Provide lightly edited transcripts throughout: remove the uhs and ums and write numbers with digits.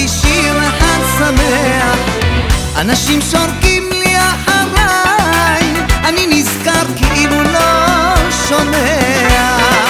לי שיר אחד שמח, אנשים שורקים לי אחריי, אני נזכר כאילו לא שומע.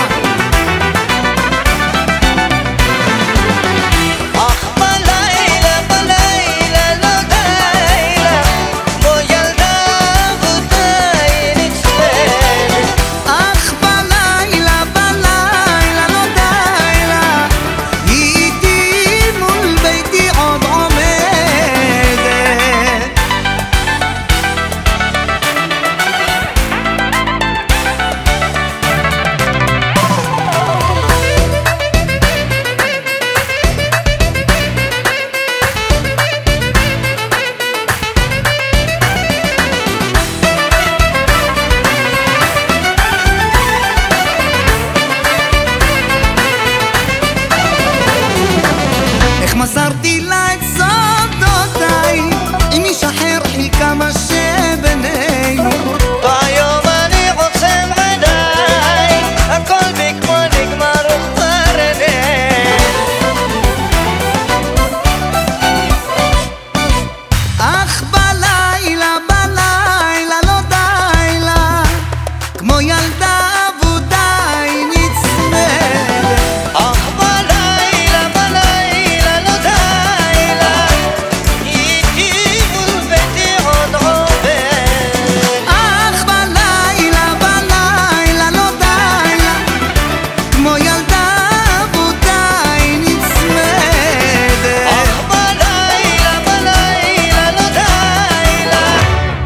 מסרתי לה את סודותיי, עם איש אחר חילקה מה שבינינו. והיום אני עוצם עיניי, הכל בי כמו נגמר וכבר איננו. אך בלילה לא די לה, כמו ילדה אבודה היא נצמדת.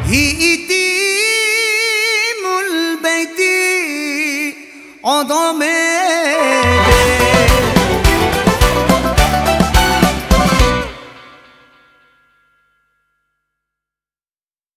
עוד עומד